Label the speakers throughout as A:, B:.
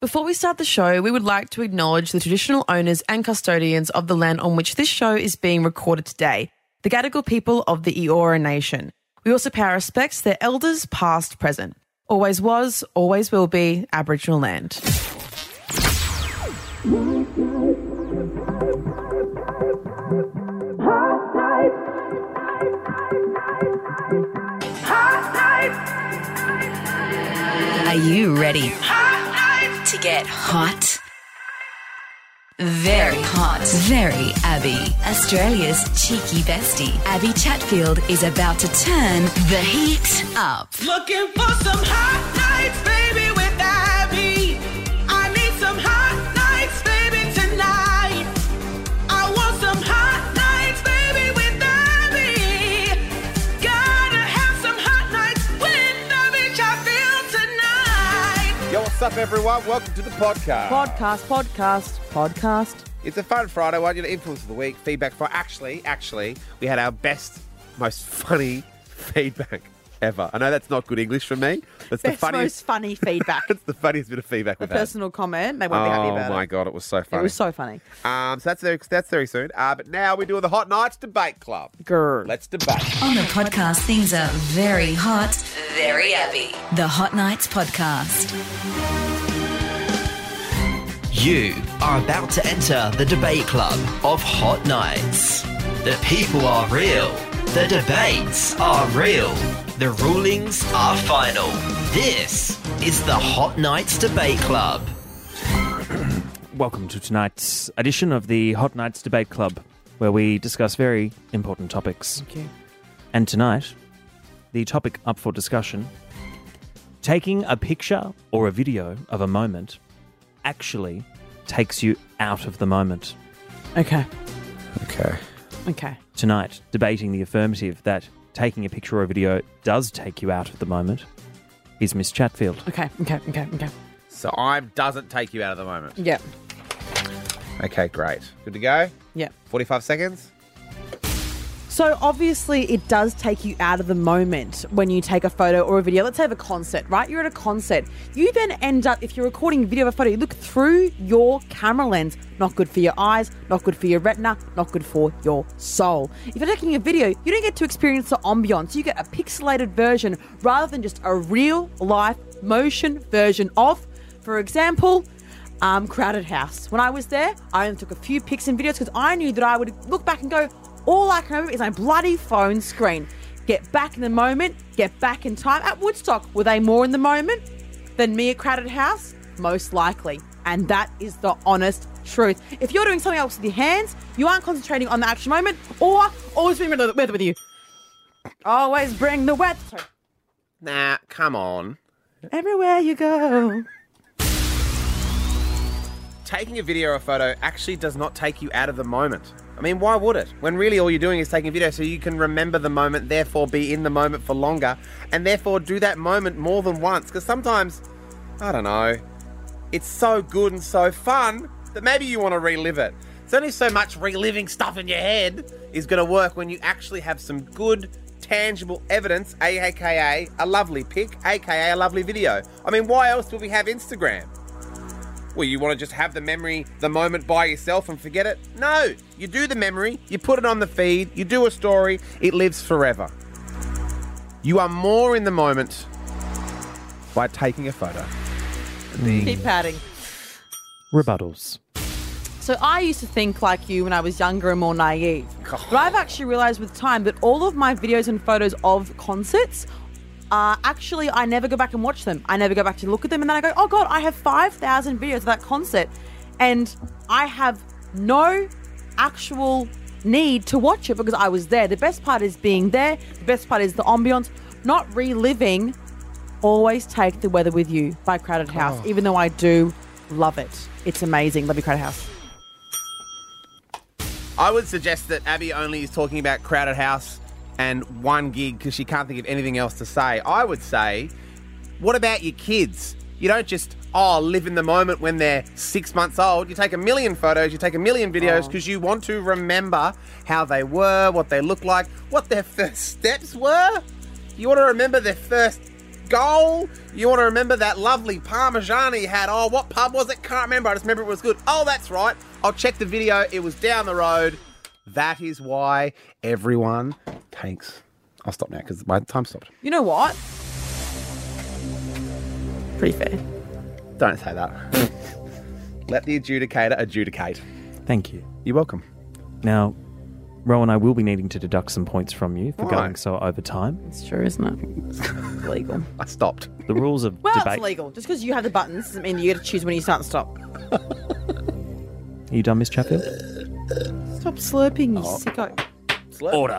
A: Before we start the show, we would like to acknowledge the traditional owners and custodians of the land on which this show is being recorded today, the Gadigal people of the Eora Nation. We also pay our respects to their elders, past, present. Always was, always will be Aboriginal land.
B: Are you ready to get hot? Very hot. Very Abby. Australia's cheeky bestie, Abby Chatfield, is about to turn the heat up.
C: Looking for some hot nights, baby, with Abby. I need some hot nights, baby, tonight. I want some hot nights, baby, with Abby. Gotta have some hot nights with Abby Chatfield tonight.
D: Yo, what's up, everyone? Welcome to the podcast.
A: Podcast.
D: It's a fun Friday. I want you to influence of the week, feedback for. Actually, we had our best, most funny feedback ever. I know that's not good English from me. That's
E: Best, most funny feedback.
D: That's the funniest bit of feedback
E: A
D: we've had.
E: personal comment. They won't be happy about it.
D: Oh my god, it was so funny.
E: It was so funny.
D: So that's very soon. But now we're doing the Hot Nights Debate Club.
E: Grr.
D: Let's debate.
B: On the podcast, things are very hot, very Abby. The Hot Nights Podcast.
F: You are about to enter the debate club of Hot Nights. The people are real. The debates are real. The rulings are final. This is the Hot Nights Debate Club.
G: Welcome to tonight's edition of the Hot Nights Debate Club, where we discuss very important topics.
E: Thank you.
G: And tonight, the topic up for discussion, taking a picture or a video of a moment actually takes you out of the moment.
E: Okay.
D: Okay.
G: Tonight, debating the affirmative that taking a picture or a video does take you out of the moment is Miss Chatfield.
E: Okay.
D: So doesn't take you out of the moment.
E: Yeah.
D: Okay, great. Good to go?
E: Yeah.
D: 45 seconds?
E: So obviously it does take you out of the moment when you take a photo or a video. Let's say of a concert, right? You're at a concert. You then end up, if you're recording a video of a photo, you look through your camera lens. Not good for your eyes, not good for your retina, not good for your soul. If you're taking a video, you don't get to experience the ambiance. You get a pixelated version rather than just a real life motion version of, for example, Crowded House. When I was there, I only took a few pics and videos because I knew that I would look back and go, all I can remember is my bloody phone screen. Get back in the moment, get back in time. At Woodstock, were they more in the moment than me at Crowded House? Most likely. And that is the honest truth. If you're doing something else with your hands, you aren't concentrating on the actual moment, or always bring the weather with you. Always bring the weather. Sorry.
D: Nah, come on.
E: Everywhere you go.
D: Taking a video or a photo actually does not take you out of the moment. I mean, why would it? When really all you're doing is taking a video so you can remember the moment, therefore be in the moment for longer, and therefore do that moment more than once. Because sometimes, I don't know, it's so good and so fun that maybe you want to relive it. It's only so much reliving stuff in your head is going to work when you actually have some good, tangible evidence, aka a lovely pic, aka a lovely video. I mean, why else would we have Instagram? Well, you want to just have the memory, the moment by yourself and forget it? No, you do the memory, you put it on the feed, you do a story, it lives forever. You are more in the moment by taking a photo.
E: Keep padding.
G: Rebuttals.
E: So I used to think like you when I was younger and more naive. But I've actually realised with time that all of my videos and photos of concerts actually, I never go back and watch them. I never go back to look at them. And then I go, oh God, I have 5,000 videos of that concert. And I have no actual need to watch it because I was there. The best part is being there. The best part is the ambience, not reliving Always Take the Weather With You by Crowded House, even though I do love it. It's amazing. Love you, Crowded House.
D: I would suggest that Abby only is talking about Crowded House and one gig because she can't think of anything else to say. I would say, what about your kids? You don't just, live in the moment when they're 6 months old. You take a million photos, you take a million videos because you want to remember how they were, what they looked like, what their first steps were. You want to remember their first goal. You want to remember that lovely Parmesan he had. Oh, what pub was it? Can't remember. I just remember it was good. Oh, that's right. I'll check the video. It was down the road. That is why everyone takes... I'll stop now because my time stopped.
E: You know what? Pretty fair.
D: Don't say that. Let the adjudicator adjudicate.
G: Thank you.
D: You're welcome.
G: Now, Rowan, I will be needing to deduct some points from you for
D: Why?
G: going so over time.
E: It's true, isn't it? It's legal.
D: I stopped.
G: The rules of
E: Well,
G: debate.
E: it's legal. Just because you have the buttons doesn't mean you get to choose when you start and stop.
G: Are you done, Miss Chatfield?
E: Stop slurping, you sicko.
G: Order.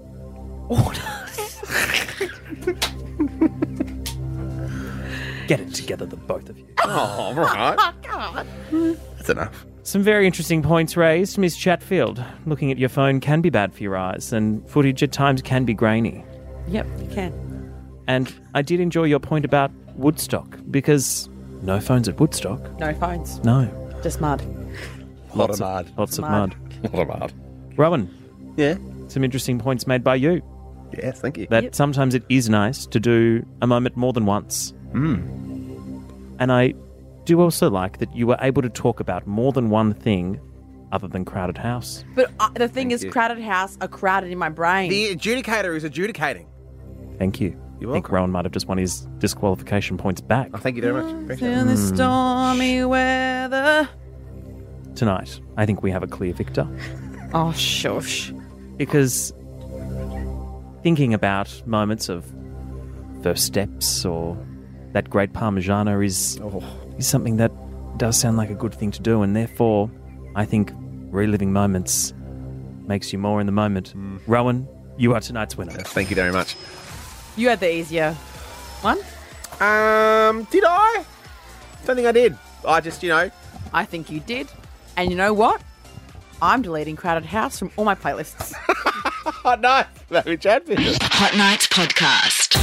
G: Get it together, the both of you.
D: Oh, right. That's enough.
G: Some very interesting points raised, Miss Chatfield. Looking at your phone can be bad for your eyes, and footage at times can be grainy.
E: Yep, you can.
G: And I did enjoy your point about Woodstock, because no phones at Woodstock.
E: No phones.
G: No.
E: Just mud.
D: Lot of mud.
G: Lots of
E: Mud.
G: mud.
D: Lot of mud.
G: Rowan,
D: Yeah.
G: some interesting points made by you.
D: Yes, thank you.
G: That sometimes it is nice to do a moment more than once. And I do also like that you were able to talk about more than one thing other than Crowded House.
E: But the thing is,
D: you.
E: crowded house are crowded in my brain.
D: The adjudicator is adjudicating.
G: Thank you.
D: You're
G: I think
D: welcome.
G: Rowan might have just won his disqualification points back.
D: Oh, thank you very much. Appreciate it.
E: In the stormy weather.
G: Tonight, I think we have a clear victor.
E: Oh, shush.
G: Because thinking about moments of first steps or that great Parmigiana is something that does sound like a good thing to do, and therefore I think reliving moments makes you more in the moment. Rowan, you are tonight's winner.
D: Thank you very much.
E: You had the easier one.
D: Did I? Don't think I did. I just,
E: I think you did. And you know what? I'm deleting Crowded House from all my playlists.
D: Oh, no. Very Chatfield.
B: Hot Nights Podcast.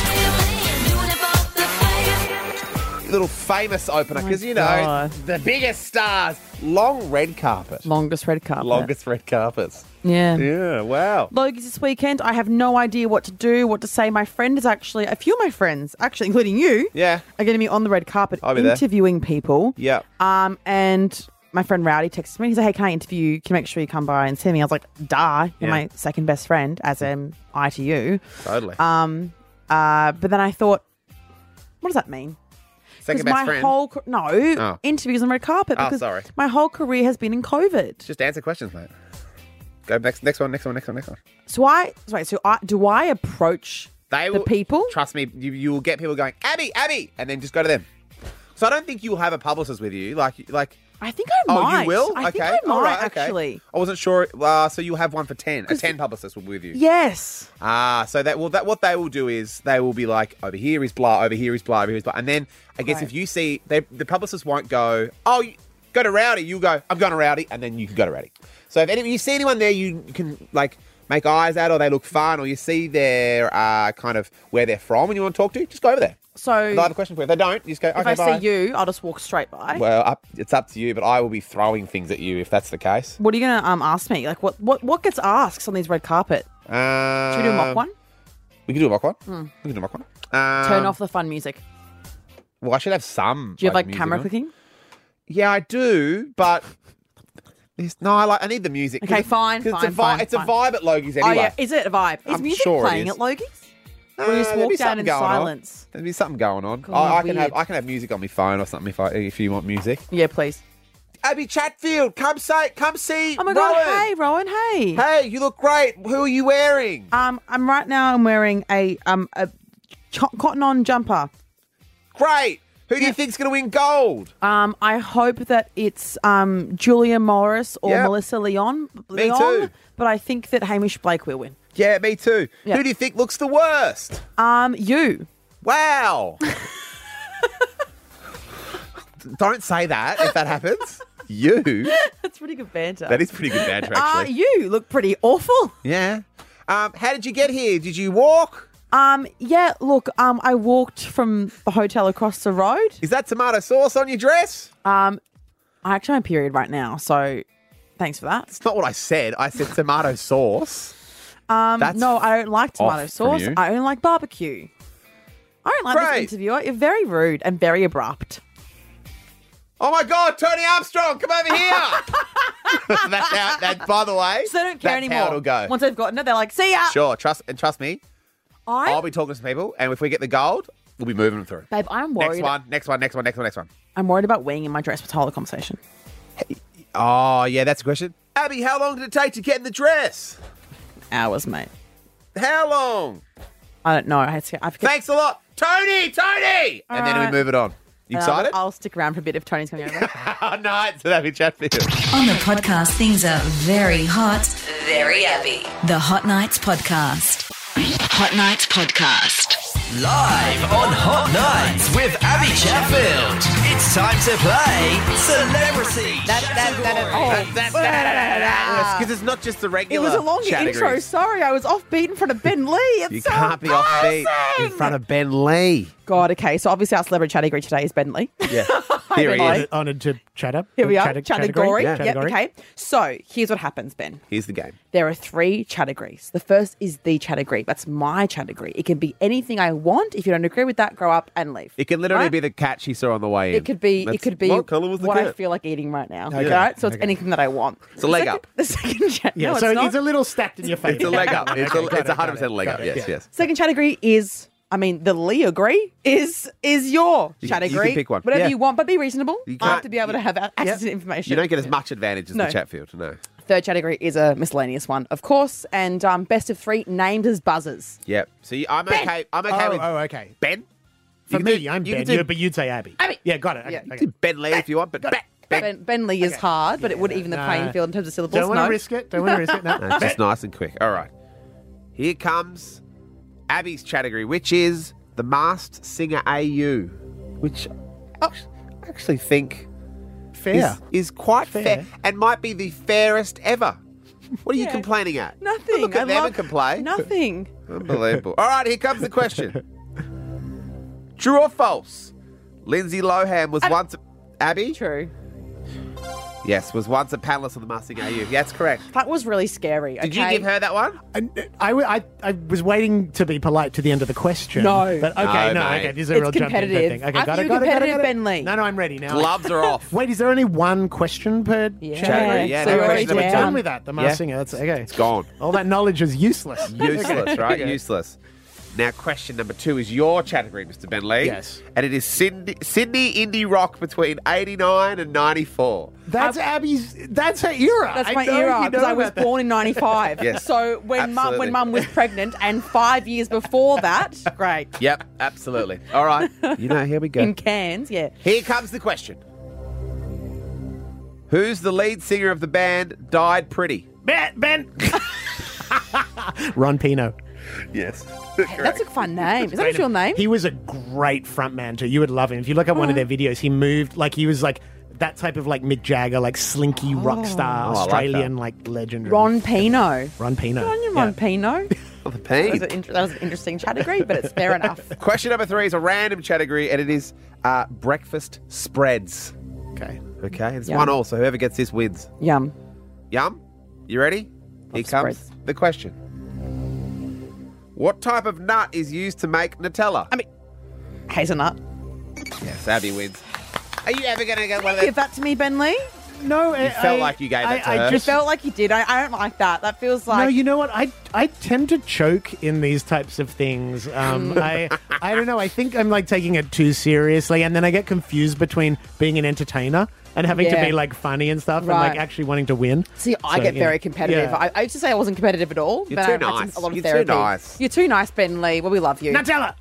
D: Little famous opener, because,
E: God.
D: the biggest stars. Long red carpet.
E: Longest red carpet.
D: Longest red carpets.
E: Yeah.
D: Yeah, wow.
E: Logies this weekend. I have no idea what to do, what to say. My friend is actually, a few of my friends, actually, including you,
D: Yeah.
E: are going to be on the red carpet
D: I'll be there.
E: interviewing people.
D: Yeah.
E: And my friend Rowdy texted me. He said, hey, can I interview you? Can you make sure you come by and see me? I was like, duh, you're
D: Yeah.
E: my second best friend, as am I to you.
D: Totally.
E: But then I thought, what does that mean?
D: Second
E: Because
D: best
E: my
D: friend.
E: whole interviews on red carpet.
D: Oh,
E: Because
D: sorry.
E: my whole career has been in COVID.
D: Just answer questions, mate. Go next one.
E: So do I approach
D: They
E: the
D: will,
E: people?
D: Trust me, you will get people going, Abby, and then just go to them. So I don't think you'll have a publicist with you, like.
E: I think I might.
D: Oh, you will?
E: I think
D: Okay.
E: I might,
D: All right, okay.
E: actually.
D: I wasn't sure. So you'll have one for 10. A 10 publicist will be with you.
E: Yes.
D: So what they will do is they will be like, over here is blah, over here is blah, over here is blah. And then I guess
E: Right.
D: if you see, the publicist won't go, oh, go to Rowdy. You'll go, I'm going to Rowdy. And then you can go to Rowdy. So if you see anyone there you can make eyes at, or they look fun, or you see their kind of where they're from and you want to talk to, just go over there.
E: So
D: And they'll have a question for you. If they don't, you just go, okay,
E: if I
D: bye.
E: see you, I'll just walk straight by.
D: Well, it's up to you, but I will be throwing things at you if that's the case.
E: What are you going to ask me? Like what gets asked on these red carpet? Should we do a mock one?
D: We can do a mock one. We can do a mock one.
E: Turn off the fun music.
D: Well, I should have some.
E: Do you have like
D: music
E: camera
D: on.
E: clicking?
D: Yeah, I do, but I need the music.
E: Okay,
D: 'Cause
E: fine,
D: 'cause
E: fine,
D: it's a
E: fine,
D: it's a
E: fine.
D: vibe at Logie's anyway.
E: Oh yeah, is it a vibe? Is
D: I'm
E: music
D: sure it
E: playing
D: is.
E: at Logie's? Or you just
D: there'll be
E: walk down
D: something
E: in
D: going on.
E: silence?
D: There'll be something going on.
E: God,
D: I can
E: weird.
D: have music on my phone or something if you want music.
E: Yeah, please.
D: Abby Chatfield, come see.
E: Oh my god,
D: Rowan.
E: hey Rowan, hey.
D: Hey, you look great. Who are you wearing?
E: I'm wearing a cotton on jumper.
D: Great. Who do you think's going to win gold?
E: I hope that it's Julia Morris or
D: Yep.
E: Melissa Leon.
D: Me too.
E: But I think that Hamish Blake will win.
D: Yeah, me too.
E: Yeah.
D: Who do you think looks the worst?
E: You.
D: Wow. Don't say that if that happens. You.
E: That's pretty good banter.
D: That is pretty good banter, actually.
E: You look pretty awful.
D: Yeah. How did you get here? Did you walk?
E: Yeah, look, I walked from the hotel across the road.
D: Is that tomato sauce on your dress?
E: I actually have a period right now, so thanks for that.
D: It's not what I said. I said tomato sauce. That's
E: No, I don't like tomato
D: off from
E: sauce.
D: you.
E: I only like barbecue. I don't like
D: Great.
E: this interviewer. You're very rude and very abrupt.
D: Oh my God, Tony Armstrong, come over here. That's how, by the way,
E: So they don't care
D: that's
E: anymore.
D: how it'll go.
E: Once they've gotten it, they're like, see ya.
D: Sure, trust me.
E: I'm,
D: I'll be talking to some people, and if we get the gold, we'll be moving them through.
E: babe, I'm worried.
D: Next one.
E: I'm worried about weeing in my dress for the whole of the conversation.
D: Oh, yeah, that's a question. Abby, how long did it take to get in the dress?
E: Hours, mate.
D: How long?
E: I don't know. I forget.
D: Thanks a lot. Tony! And then we
E: right.
D: move it on. You excited?
E: I'll stick around for a bit if Tony's coming over.
D: Oh, no, it's an Abby Chatfield.
B: On the podcast, things are very hot, very Abby. The Hot Nights Podcast. Hot Nights Podcast.
F: Live on Hot Nights with Abby Chatfield. It's time to play Celebrity.
D: Because it's not just the
E: It
D: regular
E: was a longer intro.
D: categories.
E: Sorry, I was offbeat in front of Ben Lee. It's
D: You
E: so
D: can't be offbeat in
E: embarrassing.
D: front of Ben Lee.
E: God, okay. So obviously our celebrity category today is Ben Lee.
D: Yeah. Here he
E: Ben Lee.
D: is.
H: Honoured to chat up.
E: Here we are.
H: Category.
E: Category.
H: Yeah.
E: Yep, okay. So here's what happens, Ben.
D: Here's the game.
E: There are 3 categories. The first is the category. That's my category. It can be anything I want. If you don't agree with that, grow up and leave.
D: It can literally
E: Right?
D: be the cat she saw on the way in.
E: It could be.
D: What colour was the
E: what I
D: cat?
E: feel like eating right now.
H: Okay.
E: Right? So it's
H: Okay.
E: anything that I want.
D: It's a leg up.
E: The second
H: Yeah,
E: no,
H: so
E: it's not.
H: it's a little stacked in your face.
D: It's a leg up.
H: Okay,
D: It's
H: got it,
D: 100% a leg
H: got
D: up.
H: it,
D: Yes,
H: yeah.
D: yes.
E: Second category is, I mean, the Lee agree is your
D: You
E: category.
D: can pick one.
E: Whatever
D: Yeah.
E: you want, but be reasonable.
D: You
E: I have
D: can't-
E: to be able to have access to information.
D: You don't get as much advantage as
E: No.
D: the Chatfield. No.
E: Third category is a miscellaneous one, of course, and best of 3 named as buzzers.
D: Yep. So I'm
E: Ben.
D: okay. I'm okay with
H: okay.
D: Ben.
H: For
D: You
H: me,
D: can do-
H: I'm
D: you
H: Ben,
D: can do-
H: but you'd say Abby.
E: Abby.
H: Yeah, got it. Okay,
E: Yeah.
H: okay.
D: you can do Ben Lee if you want, but Ben.
E: Ben Lee is
H: Okay.
E: hard, but it would even the playing
H: Nah.
E: field in terms of syllables.
H: Don't want to
E: no.
H: risk it. Don't want to risk it. No.
D: No, it's just nice and quick. All right. Here comes Abby's category, which is the Masked Singer AU, which I actually think
H: Fair.
D: is quite
H: Fair.
D: fair and might be the fairest ever. What are you
E: Yeah.
D: complaining at?
E: Nothing.
D: Look at
E: I
D: them
E: love-
D: and complain.
E: Nothing.
D: Unbelievable. All right, here comes the question. True or false? Lindsay Lohan was once... Abby?
E: True.
D: Yes, was once a panelist on the Masked Singer AU. That's correct.
E: That was really scary.
D: Did you
E: okay?
D: give her that one?
H: I was waiting to be polite to the end of the question.
E: No.
H: But okay,
D: No,
H: no,
D: mate.
H: okay. This is a
E: It's
H: real jump in
E: competitive.
H: thing. Okay,
E: I
H: got
E: feel
H: it, got it, got it,
E: competitive,
H: got it.
E: Ben Lee.
H: No, I'm ready now.
D: Gloves are off.
H: Wait, is there only one question per
E: Yeah.
D: Category, yeah,
E: so
D: no
E: we're already
D: question.
H: We're
E: down.
H: done with that. The Masked
D: Yeah.
H: Singer. That's okay.
D: It's gone.
H: All that knowledge is useless.
D: Useless, right?
H: Okay.
D: Useless. Now, question number 2 is your category, Mr. Ben Lee.
H: Yes.
D: And it is Sydney indie rock between 89 and 94.
H: That's Abby's. That's her era.
E: That's
H: I
E: my
H: know
E: era
H: you
E: because
H: know
E: I was
H: about that.
E: born in 95.
D: Yes,
E: So when
D: absolutely.
E: mum was pregnant and 5 years before that, great.
D: Yep, absolutely. All right. You know, here we go.
E: In Cairns, yeah.
D: Here comes the question. Who's the lead singer of the band Died Pretty?
H: Ben. Ron Pino.
D: Yes.
E: That's a fun name. Is that a real name?
H: He was a great frontman too. You would love him. If you look at one of their videos, he moved like he was like that type of like Mick Jagger, like slinky rock star,
D: Oh, I like
H: Australian like legendary.
E: Ron Pino.
H: Ron Pino.
E: Ron
H: Yeah.
E: Pino.
D: Oh, the pain.
E: That was an interesting category, but it's fair enough.
D: Question number 3 is a random category, and it is breakfast spreads.
H: Okay.
D: Okay, it's
E: Yum.
D: 1-1, so whoever gets this wins.
E: Yum.
D: Yum? You ready? Here comes
E: spreads.
D: the question. What type of nut is used to make Nutella?
E: Hazelnut.
D: Yes, Abby wins. Are you ever going to get one of those?
E: Give that to me, Ben Lee.
H: No,
D: You felt like you gave that to her.
E: You felt like you did. I don't like that. That feels like...
H: No, you know what? I tend to choke in these types of things. I don't know. I think I'm like taking it too seriously, and then I get confused between being an entertainer and having to
E: Yeah.
H: be like funny and stuff, and
E: Right.
H: like actually wanting to win.
E: See, I
H: So,
E: get
H: yeah.
E: very competitive.
H: Yeah.
E: I used to say I wasn't competitive at all.
D: You're
E: but
D: too
E: I had
D: nice.
E: a lot of
D: You're too
E: therapy.
D: nice.
E: You're too nice, Ben Lee. Well, we love you.
H: Nutella.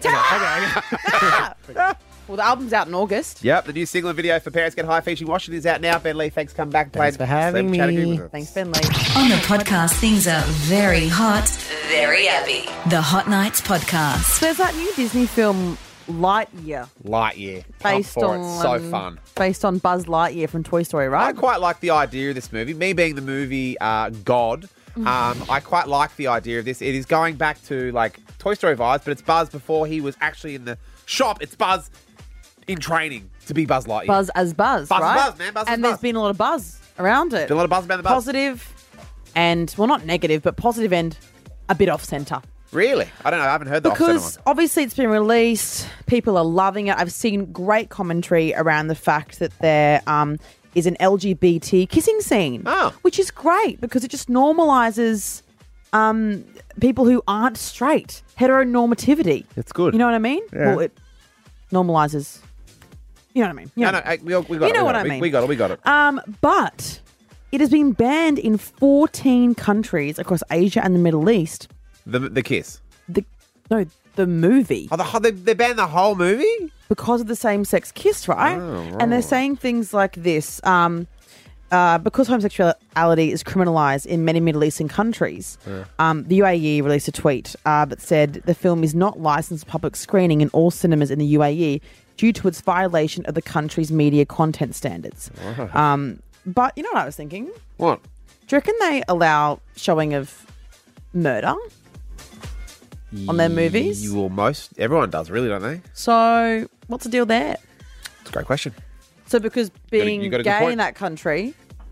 E: Well, the album's out in August.
D: Yep, the new single and video for Parents Get High featuring Washington is out now. Ben Lee, thanks for coming back and
H: Thanks
D: playing
H: for having
D: Celebrity Category
H: me.
D: with us.
E: Thanks, Ben Lee.
B: On the podcast, things are very hot, very Abby. The Hot Nights Podcast.
E: There's that new Disney film, Lightyear,
D: Lightyear. Come
E: based
D: for
E: on
D: it. So fun.
E: based on Buzz Lightyear from Toy Story,
D: I
E: right?
D: quite like the idea of this movie. Me being the movie god, I quite like the idea of this. It is going back to like Toy Story vibes, but it's Buzz before he was actually in the shop. It's Buzz in training to be Buzz Lightyear.
E: Buzz as Buzz,
D: Buzz as
E: right?
D: Buzz, man. Buzz as
E: and there's
D: Buzz.
E: been a lot of buzz around it.
D: Been a lot of buzz about the Buzz.
E: Positive and, well, not negative, but positive and a bit off centre.
D: Really? I don't know. I haven't heard the Offset
E: Because
D: one.
E: obviously it's been released, people are loving it. I've seen great commentary around the fact that there is an LGBT kissing scene, which is great because it just normalizes people who aren't straight, heteronormativity.
D: It's good.
E: You know what I mean?
D: Yeah.
E: Well, it normalizes. You know what I mean? You know,
D: We got
E: you know
D: it.
E: what I mean.
D: We got it.
E: But it has been banned in 14 countries across Asia and the Middle East.
D: The kiss.
E: The movie.
D: Oh, they banned the whole movie?
E: Because of the same-sex kiss, right?
D: Oh,
E: And they're saying things like this. Because homosexuality is criminalised in many Middle Eastern countries, the UAE released a tweet that said the film is not licensed for public screening in all cinemas in the UAE due to its violation of the country's media content standards. But you know what I was thinking?
D: What?
E: Do you reckon they allow showing of murder on their movies?
D: Everyone does, really, don't they?
E: So what's the deal there?
D: It's a great question.
E: So because being
D: you got a good
E: gay
D: point.
E: in that country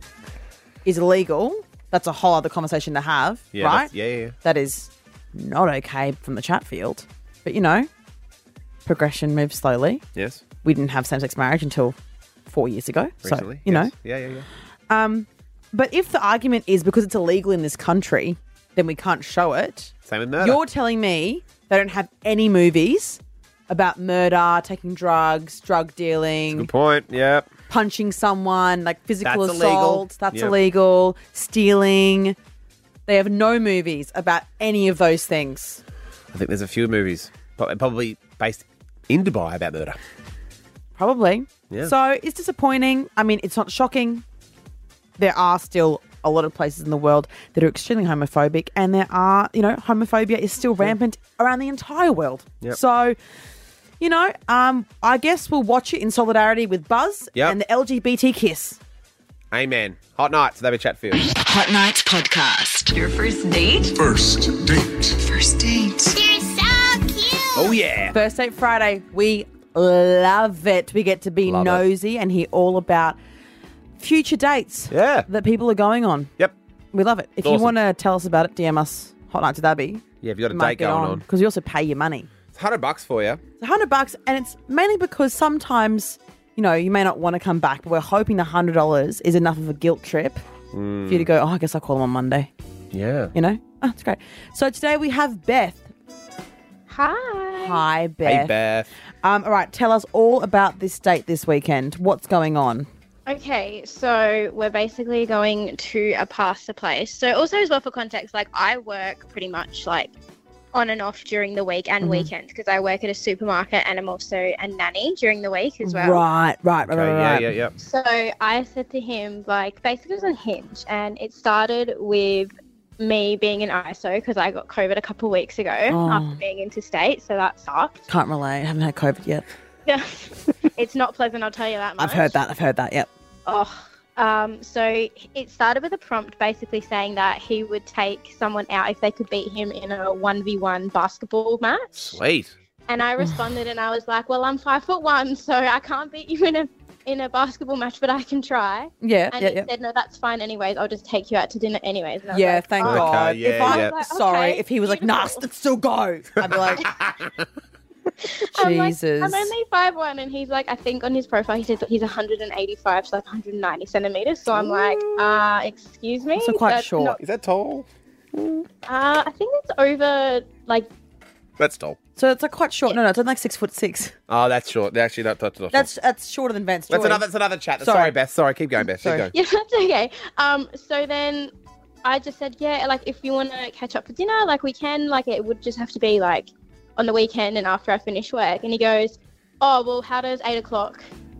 E: is illegal, that's a whole other conversation to have,
D: Yeah,
E: right?
D: yeah.
E: That is not okay from the chat field. But, you know, progression moves slowly.
D: Yes.
E: We didn't have same-sex marriage until 4 years ago.
D: Recently.
E: So, you know.
D: Yeah.
E: But if the argument is because it's illegal in this country, then we can't show it.
D: Same with murder.
E: You're telling me they don't have any movies about murder, taking drugs, drug dealing,
D: Good point. Yep.
E: punching someone, like physical
D: That's illegal.
E: assault. That's
D: Yep.
E: illegal. Stealing. They have no movies about any of those things.
D: I think there's a few movies, probably based in Dubai about murder.
E: Probably.
D: Yeah.
E: So it's disappointing. I mean, it's not shocking. There are still a lot of places in the world that are extremely homophobic, and there are, you know, homophobia is still rampant around the entire world.
D: Yep.
E: So, you know, I guess we'll watch it in solidarity with Buzz
D: Yep.
E: and the LGBT kiss.
D: Amen. Hot nights, David Chatfield.
B: Hot Nights Podcast. Your first date?
I: First date.
B: First date.
C: You're so cute.
D: Oh, yeah.
E: First Date Friday, we love it. We get to be
D: Love it.
E: nosy and hear all about future dates
D: Yeah.
E: that people are going on.
D: Yep.
E: We love it. If you
D: Awesome.
E: want to tell us about it, DM us Hot Nights with Abby.
D: Yeah, if you've got a date going on.
E: Because we also pay your money.
D: It's $100 for you.
E: It's $100, and it's mainly because sometimes, you know, you may not want to come back, but we're hoping the $100 is enough of a guilt trip for you to go, oh, I guess I'll call them on Monday.
D: Yeah.
E: You know? Oh, it's great. So today we have Beth.
J: Hi.
E: Hi, Beth.
D: Hey, Beth.
E: All right, tell us all about this date this weekend. What's going on?
J: Okay, so we're basically going to a pasta place. So also as well for context, like I work pretty much like on and off during the week and weekends because I work at a supermarket and I'm also a nanny during the week as well.
E: Right.
D: Yeah.
J: So I said to him, like, basically it was on Hinge, and it started with me being in ISO because I got COVID a couple of weeks ago after being interstate, so that sucked.
E: Can't relate. Haven't had COVID yet.
J: Yeah, it's not pleasant, I'll tell you that much.
E: I've heard that, yep.
J: So it started with a prompt basically saying that he would take someone out if they could beat him in a 1v1 basketball match.
D: Sweet.
J: And I responded and I was like, well, I'm 5'1", so I can't beat you in a basketball match, but I can try.
E: Yeah,
J: And he said, no, that's fine anyways. I'll just take you out to dinner anyways. And I was
E: Yeah,
J: like,
E: thank
J: "Oh."
E: God.
D: yeah,
E: if I
D: yeah.
J: Like,
E: sorry,
J: okay,
E: if he was like, nah,
J: beautiful.
E: let's still go, I'd be like,
J: I'm like,
E: Jesus.
J: I'm only 5'1", and he's like, I think on his profile he said that he's 185, so like 190 centimeters. So I'm like, excuse me.
E: So quite
J: That's
E: short.
J: not-
D: Is that tall?
J: I think it's over like.
D: That's tall.
E: So it's like quite short. No, it's only like 6'6".
D: Oh, that's short. Actually, that's not
E: That's shorter than Vance.
D: That's
E: Joy.
D: another chat.
E: Sorry.
D: Sorry, Beth. Sorry, keep going, Beth.
E: Sorry.
D: Keep going.
J: Yeah, that's okay. So then I just said, yeah, like if you want to catch up for dinner, like we can. Like it would just have to be like on the weekend and after I finish work. And he goes, oh well, how does 8 o'clock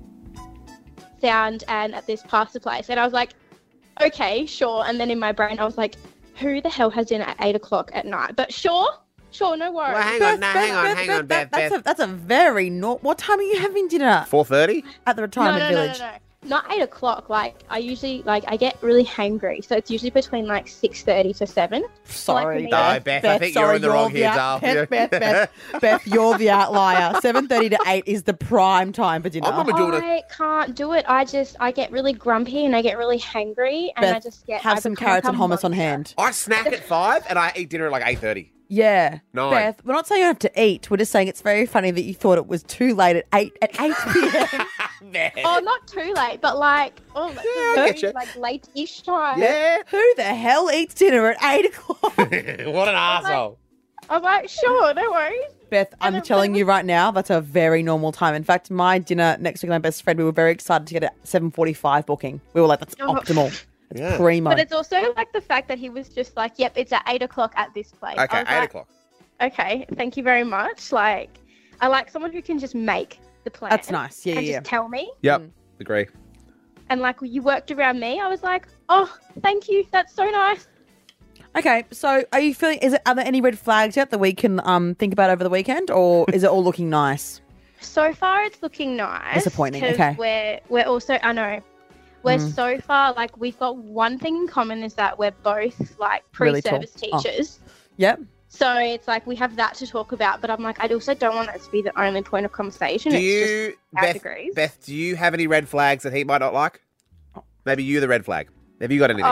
J: sound? And at this pasta place, and I was like, okay, sure. And then in my brain, I was like, who the hell has dinner at 8 o'clock at night? But sure, no worries.
D: Well, hang on, hang on, Beth.
E: That's a very what time are you having dinner
D: 4:30.
E: at the retirement village?
J: No. Not 8 o'clock. Like I usually I get really hangry, so it's usually between like 6:30 to 7.
E: Sorry,
J: No,
E: Beth.
D: Beth, I think you're in the wrong here, Dal.
E: Beth, you're the outlier. 7:30 to 8 is the prime time for dinner.
D: I'm gonna do it.
J: I can't do it. I get really grumpy and I get really hangry, and
E: Beth,
J: I just get
E: have
J: I
E: some
J: become
E: carrots and
J: like a
E: hummus on
J: monster.
E: hand.
D: I snack at 5 and I eat dinner at like 8:30.
E: Yeah.
D: 9.
E: Beth, we're not saying you have to eat. We're just saying it's very funny that you thought it was too late at 8 p.m.
J: Oh, not too late, but like, oh, that's
D: I
J: very,
D: get you.
J: like late-ish time.
D: Yeah.
E: Who the hell eats dinner at 8 o'clock?
D: What an asshole.
J: I'm like, sure, no worries.
E: Beth, I'm telling you right now, that's a very normal time. In fact, my dinner next week with my best friend, we were very excited to get a 7:45 booking. We were like, that's
J: Oh.
E: optimal. It's
D: Yeah.
E: primo.
J: But it's also like the fact that he was just like, yep, it's at 8 o'clock at this place.
D: Okay,
J: I was
D: 8
J: like,
D: o'clock.
J: Okay, thank you very much. Like, I like someone who can just make the plan.
E: That's nice. Yeah,
J: and
E: yeah.
J: just tell me.
D: Yep, agree.
J: And like, you worked around me. I was like, oh, thank you. That's so nice.
E: Okay, so are you feeling, are there any red flags yet that we can think about over the weekend, or is it all looking nice?
J: So far, it's looking nice.
E: Disappointing,
J: 'cause
E: okay.
J: We're also, I know, we're so far, like, we've got one thing in common is that we're both, like,
E: Really tall.
J: pre-service teachers.
E: Yep.
J: So it's like we have that to talk about, but I'm like, I also don't want that to be the only point of conversation.
D: Do
J: it's
D: you,
J: just our degrees.
D: Beth, do you have any red flags that he might not like? Maybe you the red flag. Have you got anything?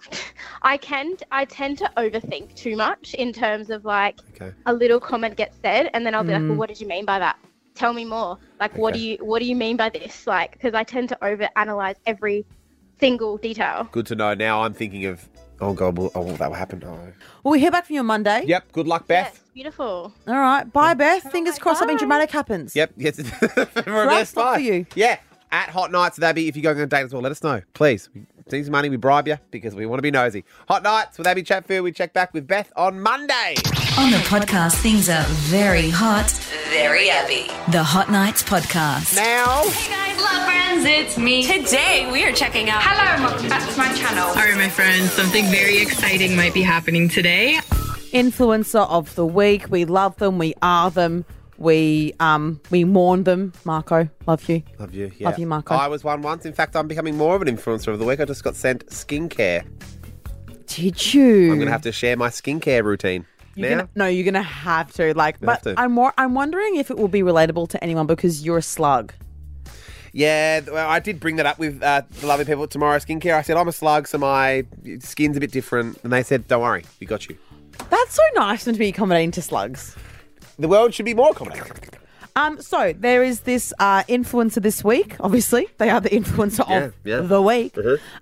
J: I tend to overthink too much in terms of like
D: Okay.
J: a little comment gets said, and then I'll be like, well, what did you mean by that? Tell me more. Like, what do you mean by this? Like, because I tend to overanalyze every single detail.
D: Good to know. Now I'm thinking of, oh, God, that will happen. Oh.
E: Will we hear back from you on Monday?
D: Yep, good luck, Beth.
J: Yes, beautiful.
E: All right. Bye, Beth. Fingers crossed something
J: bye.
E: dramatic happens.
D: Yep, yes. For
E: Right, luck for you.
D: Yeah, at Hot Nights with Abby, if you're going on a date as well, let us know, please. We need some money, we bribe you because we want to be nosy. Hot Nights with Abby Chatfield, we check back with Beth on Monday.
B: On the podcast, things are very hot, very Abby. The Hot Nights Podcast.
D: Now,
I: Hey guys, love friends, it's me. Today we are checking out. Hello and welcome back to my channel.
K: All right, my friends, something very exciting might be happening today.
E: Influencer of the week. We love them. We are them. We mourn them. Marco, love you.
D: love you. Yeah.
E: Love you, Marco.
D: I was one once. In fact, I'm becoming more of an influencer of the week. I just got sent skincare.
E: Did you?
D: I'm going to have to share my skincare routine. Now?
E: You're gonna have to. Like,
D: Have
E: but
D: to.
E: I'm wondering if it will be relatable to anyone because you're a slug.
D: Yeah, well, I did bring that up with the lovely people at Tomorrow Skincare. I said, I'm a slug, so my skin's a bit different. And they said, don't worry, we got you.
E: That's so nice of them to be accommodating to slugs.
D: The world should be more accommodating.
E: So there is this influencer this week. Obviously, they are the influencer of the week.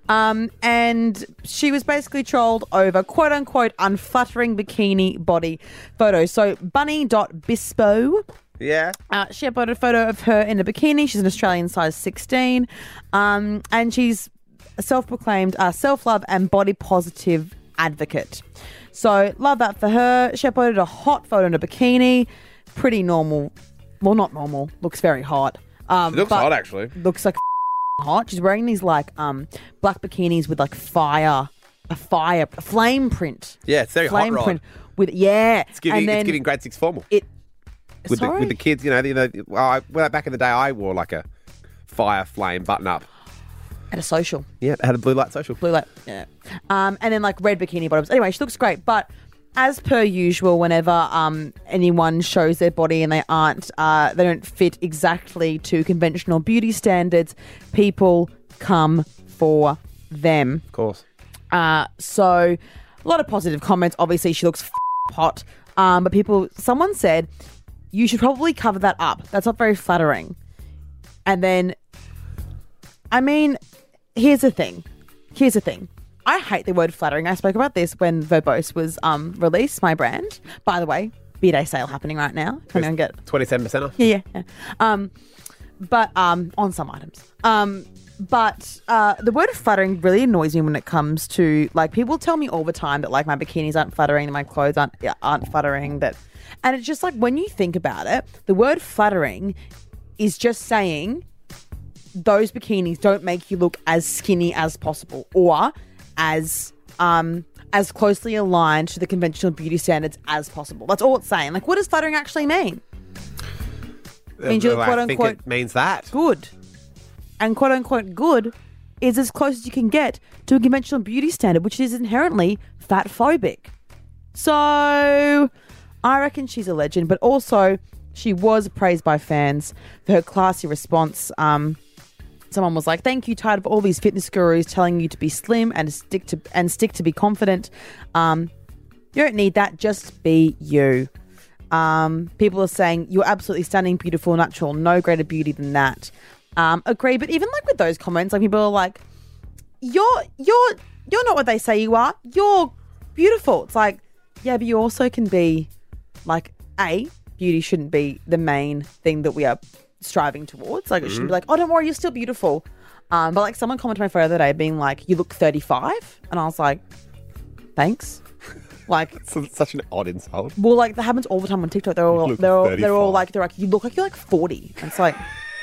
E: And she was basically trolled over quote unquote unflattering bikini body photos. So Bunny.Bispo.
D: Yeah.
E: She uploaded a photo of her in a bikini. She's an Australian size 16. And she's a self-proclaimed self-love and body positive advocate. So love that for her. She uploaded a hot photo in a bikini. Pretty normal. Well, not normal. Looks very hot.
D: It looks hot, actually.
E: Looks like hot. She's wearing these like black bikinis with like a flame print.
D: Yeah, it's very
E: Flame
D: hot rod.
E: print with
D: It's giving,
E: and then
D: it's giving grade 6 formal. With
E: Sorry?
D: the kids, well, back in the day, I wore like a fire flame button up.
E: at a social.
D: Yeah, it had a blue light social.
E: Blue light, yeah. And then like red bikini bottoms. Anyway, she looks great, but as per usual, whenever anyone shows their body and they don't fit exactly to conventional beauty standards, people come for them.
D: Of course.
E: So a lot of positive comments. Obviously, she looks hot. But someone said, you should probably cover that up. That's not very flattering. And then, I mean, here's the thing. I hate the word flattering. I spoke about this when Verbose was released, my brand. By the way, B-Day sale happening right now. Come and get
D: 27% off.
E: Yeah. But on some items. But the word flattering really annoys me when it comes to, like, people tell me all the time that, like, my bikinis aren't flattering, that my clothes aren't flattering, and it's just like, when you think about it, the word flattering is just saying those bikinis don't make you look as skinny as possible or as closely aligned to the conventional beauty standards as possible. That's all it's saying. Like, what does flattering actually mean? Means you look quote
D: I think
E: unquote
D: it means that.
E: good. And quote unquote good is as close as you can get to a conventional beauty standard, which is inherently fat phobic. So I reckon she's a legend, but also she was praised by fans for her classy response. Someone was like, "Thank you, tired of all these fitness gurus telling you to be slim and stick to be confident." You don't need that. Just be you. People are saying you're absolutely stunning, beautiful, natural. No greater beauty than that. Agree. But even like with those comments, like people are like, you're not what they say you are. You're beautiful. It's like, yeah, but you also can be like, beauty shouldn't be the main thing that we are striving towards. Like it shouldn't be like, oh, don't worry, you're still beautiful. But like someone commented on my photo the other day being like, you look 35. And I was like, thanks. Like
D: It's such an odd insult.
E: well, like that happens all the time on TikTok. They're all like you look like you're like 40. And it's like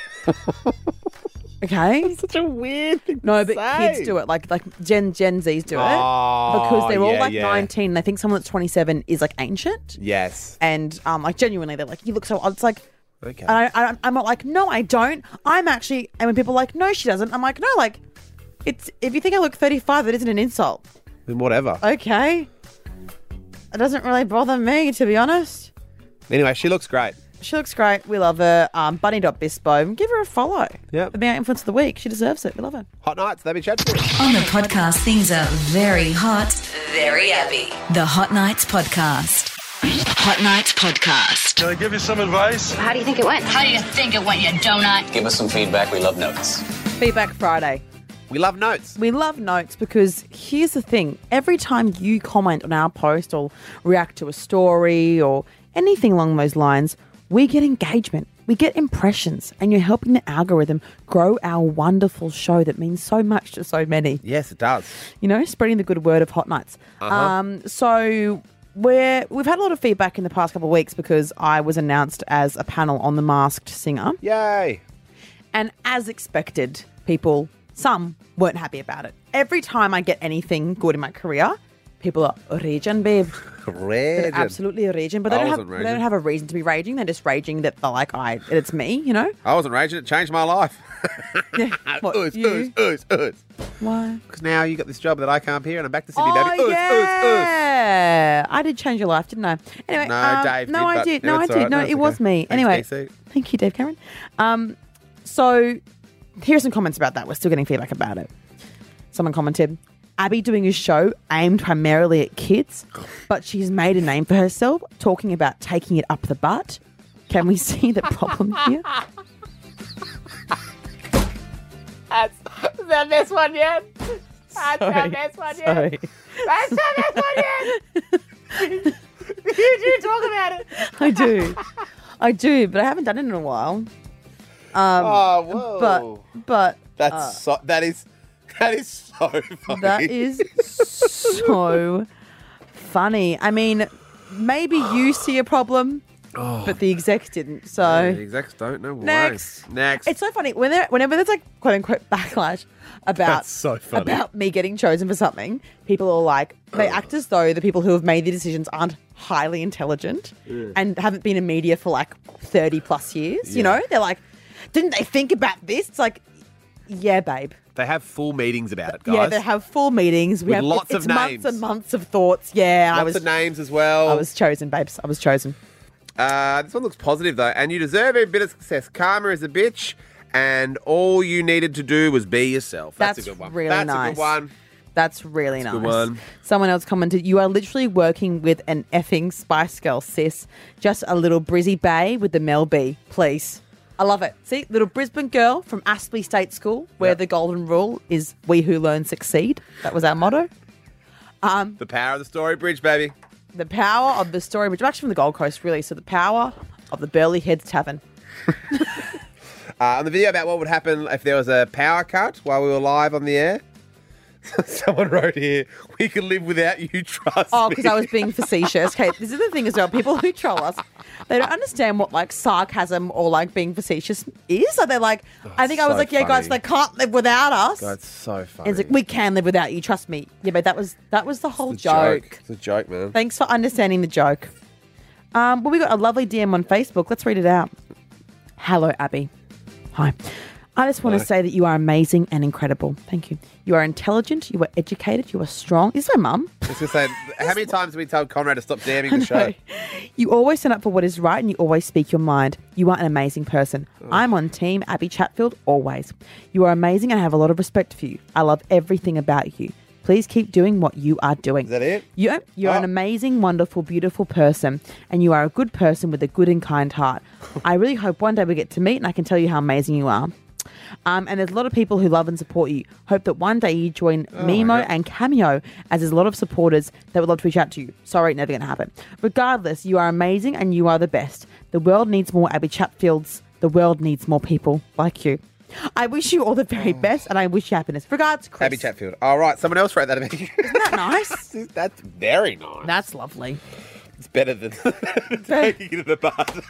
E: okay.
D: Such a weird thing
E: No,
D: to
E: but
D: say.
E: kids do it. Like Gen Zs do it because they're all like 19. They think someone that's 27 is like ancient.
D: Yes.
E: And like genuinely, they're like, you look so odd. It's like,
D: Okay.
E: I'm not like, no, I don't. I'm actually, and when people are like, no, she doesn't. I'm like, no, like, it's if you think I look 35, that isn't an insult.
D: Then whatever.
E: Okay. It doesn't really bother me, to be honest.
D: Anyway, she looks great.
E: She looks great. We love her. Bunny.bispo. Give her a follow.
D: Yep.
E: For being our influence of the week. She deserves it. We love her.
D: Hot Nights, Abby Chatfield.
B: On the podcast, things are very hot, very Abby. The Hot Nights Podcast. Hot Nights Podcast.
L: Can I give you some advice?
I: How do you think it went? How do you think it went, you donut?
M: Give us some feedback. We love notes.
E: Feedback Friday.
D: We love notes.
E: We love notes because here's the thing. Every time you comment on our post or react to a story or anything along those lines, we get engagement. We get impressions, and you're helping the algorithm grow our wonderful show that means so much to so many.
D: Yes, it does.
E: You know, spreading the good word of Hot Nights. So we've had a lot of feedback in the past couple of weeks because I was announced as a panel on The Masked Singer.
D: Yay.
E: And as expected, some weren't happy about it. Every time I get anything good in my career, people are raging, babe.
D: Raging.
E: They're absolutely raging, but they don't have a reason to be raging. They're just raging that they're like, it's me, you know?
D: I wasn't raging. It changed my life.
E: Yeah. What, you? Why?
D: Because now you got this job that I can't hear and I'm back to Sydney, baby.
E: Yeah. I did change your life, didn't I? Anyway,
D: No, Dave
E: No,
D: did,
E: I
D: but
E: did.
D: no,
E: No, I
D: it's
E: did.
D: all right.
E: No,
D: No,
E: it
D: it's
E: was
D: okay.
E: me.
D: Thanks,
E: Anyway,
D: DC.
E: thank you, Dave Cameron. So here's some comments about that. We're still getting feedback about it. Someone commented, Abby doing a show aimed primarily at kids, but she's made a name for herself talking about taking it up the butt. Can we see the problem here?
C: That's the best one yet. That's
E: Sorry.
C: the best one yet.
E: Sorry.
C: That's the best one yet. You do talk about it.
E: I do, but I haven't done it in a while.
D: whoa.
E: But
D: that is so funny.
E: that is so funny. I mean, maybe you see a problem, but the execs didn't. So
D: the execs don't know why.
E: Next.
D: Next.
E: It's so funny whenever there's like quote unquote backlash about
D: That's so funny.
E: about me getting chosen for something. People are like, they act as though the people who have made the decisions aren't highly intelligent and haven't been in media for like 30 plus years. You know, they're like, didn't they think about this? It's like, yeah, babe.
D: They have full meetings about it, guys.
E: Yeah, they have full meetings.
D: With
E: have
D: lots
E: it's
D: of
E: months
D: names.
E: and months of thoughts. Yeah,
D: Lots of names as well.
E: I was chosen, babes. I was chosen.
D: This one looks positive, though. And you deserve every bit of success. Karma is a bitch, and all you needed to do was be yourself. That's a good one.
E: Really
D: That's
E: nice.
D: a good one.
E: That's really nice.
D: a good one.
E: Someone else commented, you are literally working with an effing Spice Girl, sis. Just a little Brizzy Bay with the Mel B, please. I love it. See, little Brisbane girl from Aspley State School, where the golden rule is we who learn succeed. That was our motto.
D: The power of the Story Bridge, baby.
E: The power of the story, which I'm actually from the Gold Coast, really. So the power of the Burley Heads Tavern.
D: On the video about what would happen if there was a power cut while we were live on the air, someone wrote here, we could live without you, trust
E: Oh,
D: me.
E: because I was being facetious. Okay, this is the thing as well. People who troll us, they don't understand what like sarcasm or like being facetious is. So they're like, I think I was
D: so
E: like, yeah, guys,
D: funny.
E: they can't live without us.
D: That's so funny.
E: And it's like, we can live without you, trust me. Yeah, but that was the whole
D: It's a
E: joke.
D: It's a joke, man.
E: Thanks for understanding the joke. But we got a lovely DM on Facebook. Let's read it out. Hello, Abby. Hi. I just want to say that you are amazing and incredible. Thank you. You are intelligent. You are educated. You are strong. This is my mum.
D: I was going to say, how many times have we told Conrad to stop damning the show?
E: You always stand up for what is right and you always speak your mind. You are an amazing person. I'm on team Abby Chatfield always. You are amazing and I have a lot of respect for you. I love everything about you. Please keep doing what you are doing.
D: Is that it?
E: You're an amazing, wonderful, beautiful person, and you are a good person with a good and kind heart. I really hope one day we get to meet and I can tell you how amazing you are. And there's a lot of people who love and support you. Hope that one day you join Mimo and Cameo, as there's a lot of supporters that would love to reach out to you. Sorry, never going to happen. Regardless, you are amazing and you are the best. The world needs more Abby Chatfields. The world needs more people like you. I wish you all the very best, and I wish you happiness. Regards, Chris.
D: Abby Chatfield. All right, someone else wrote that to me.
E: Isn't that nice?
D: That's very nice.
E: That's lovely.
D: It's better than taking it to the bus.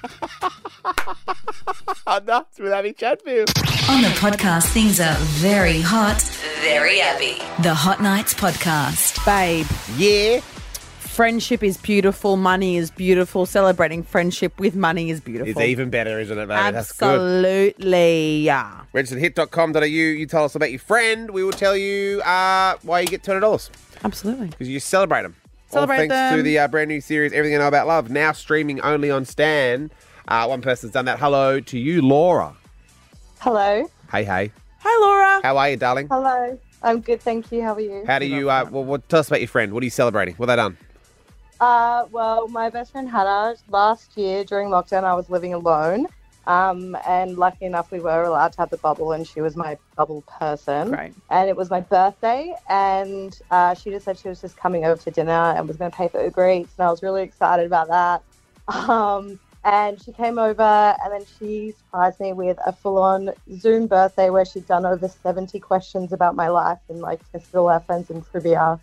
D: I'm nuts with Abby Chatfield.
B: On the podcast, things are very hot, very Abby. The Hot Nights Podcast.
E: Babe.
D: Yeah.
E: Friendship is beautiful. Money is beautiful. Celebrating friendship with money is beautiful.
D: It's even better, isn't it, baby?
E: Absolutely. Yeah.
D: Registeredhit.com.au. You tell us about your friend. We will tell you why you get $200.
E: Absolutely.
D: Because you celebrate them.
E: Celebrate
D: All thanks
E: them.
D: to the brand new series, Everything I Know About Love, now streaming only on Stan. One person's done that. Hello to you, Laura.
L: Hello.
D: Hey.
E: Hi, Laura.
D: How are you, darling?
L: Hello. I'm good, thank you. How are you?
D: How do you, tell us about your friend. What are you celebrating? What have they done?
L: Well, my best friend Hannah, last year during lockdown, I was living alone. And lucky enough, we were allowed to have the bubble, and she was my bubble person.
E: Right.
L: And it was my birthday, and she just said she was just coming over for dinner and was going to pay for Uber Eats, and I was really excited about that. And she came over, and then she surprised me with a full-on Zoom birthday where she'd done over 70 questions about my life and, like, tested all our friends in trivia.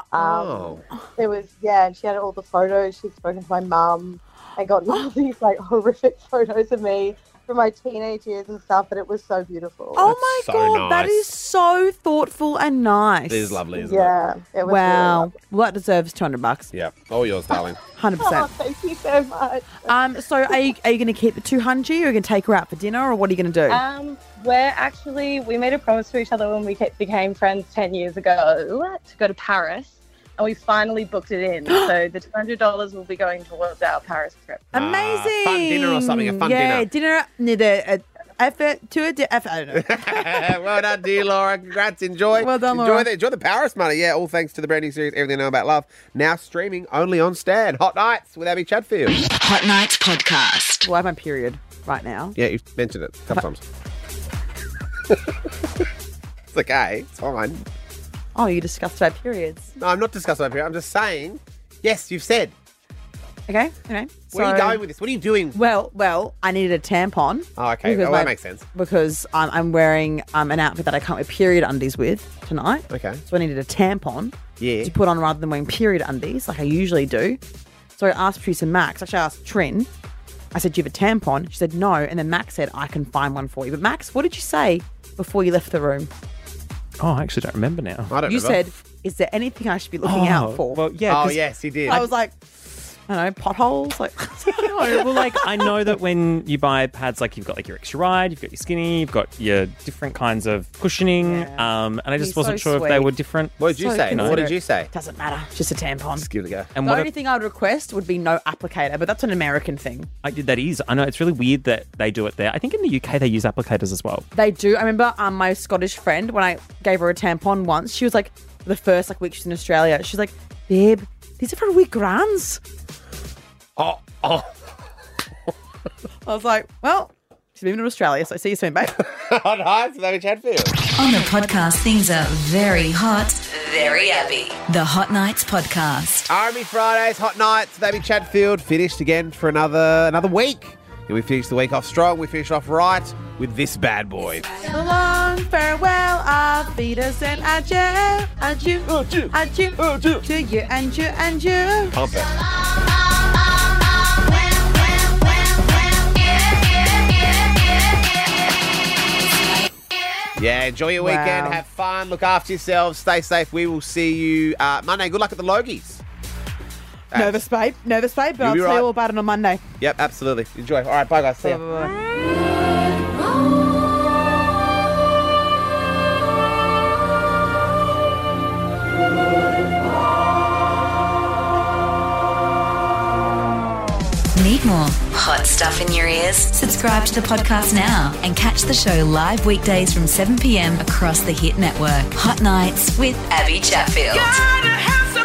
L: It was, and she had all the photos. She'd spoken to my mum. I got all these like horrific photos of me from my teenage years and stuff, but it was so beautiful.
E: Oh my God, that is so thoughtful and nice.
D: It is lovely, isn't it?
L: Yeah, it was
E: wow.
L: really
E: Well, that deserves $200.
D: Yeah, all yours, darling.
E: 100%.
L: Oh, thank you so much.
E: So are you going to keep the 200? Or are you going to take her out for dinner, or what are you going to do?
L: We made a promise to each other when we became friends 10 years ago to go to Paris. And we finally booked it in. So the $200 will be going towards our Paris trip.
E: Amazing.
D: Fun dinner or something, a fun dinner.
E: Yeah, dinner near the effort to a effort. I don't know.
D: Well done, dear Laura. Congrats. Enjoy.
E: Well done, Laura.
D: Enjoy the Paris money. Yeah, all thanks to the brand new series, Everything I Know About Love. Now streaming only on Stan. Hot Nights with Abby Chatfield.
B: Hot Nights Podcast.
E: Well, I have my period right now.
D: Yeah, you've mentioned it a couple times. It's okay. It's fine.
E: Oh, you discussed about periods.
D: No, I'm not discussing my period. I'm just saying, yes, you've said.
E: Okay.
D: Where are you going with this? What are you doing?
E: Well, I needed a tampon.
D: Oh, okay.
E: Because
D: That makes sense.
E: Because I'm wearing an outfit that I can't wear period undies with tonight.
D: Okay.
E: So I needed a tampon to put on rather than wearing period undies like I usually do. So I asked producer Max. Actually, I asked Trin. I said, do you have a tampon? She said, no. And then Max said, I can find one for you. But Max, what did you say before you left the room?
G: Oh, I actually don't remember now.
D: I don't
E: You
D: remember.
E: said, is there anything I should be looking out for?
G: Well, yeah.
D: Oh, yes, he did.
E: I was like, I don't know, potholes? Like,
G: No, well, like, I know that when you buy pads, like, you've got, like, your extra ride, you've got your skinny, you've got your different kinds of cushioning, and I just
E: He's
G: wasn't
E: so
G: sure if they
E: sweet.
G: were different.
D: What did you say?
E: considerate.
D: What did you say?
E: Doesn't matter. Just a tampon.
D: Just give it a go.
G: And
E: The
G: what
E: only thing I would request would be no applicator, but that's an American thing.
G: that is, I know it's really weird that they do it there. I think in the UK they use applicators as well.
E: They do. I remember my Scottish friend, when I gave her a tampon once, she was like, the first week she's in Australia, she's like, babe, these are for wee grands.
D: Oh.
E: I was like, well, she's moving to Australia, so see you soon, babe.
D: Hot Nights with Abby Chatfield.
B: On the podcast, things are very hot, very Abby. The Hot Nights Podcast.
D: Army Fridays, Hot Nights with Abby Chatfield. Finished again for another week. And we finished the week off strong. We finished off right with this bad boy.
E: So long, farewell, auf Wiedersehen, adieu, adieu, adieu, adieu, to you and you and you.
D: Pump it. Yeah, enjoy your weekend.
E: Wow.
D: Have fun. Look after yourselves. Stay safe. We will see you Monday. Good luck at the Logies.
E: Nervous, babe, but
D: You'll
E: I'll
D: be
E: tell
D: right.
E: you all about it on Monday.
D: Yep, absolutely. Enjoy. All right, bye, guys. See ya.
E: Bye-bye.
B: Need more hot stuff in your ears? Subscribe to the podcast now and catch the show live weekdays from 7 p.m. across the Hit Network. Hot Nights with Abby Chatfield.
C: Gotta have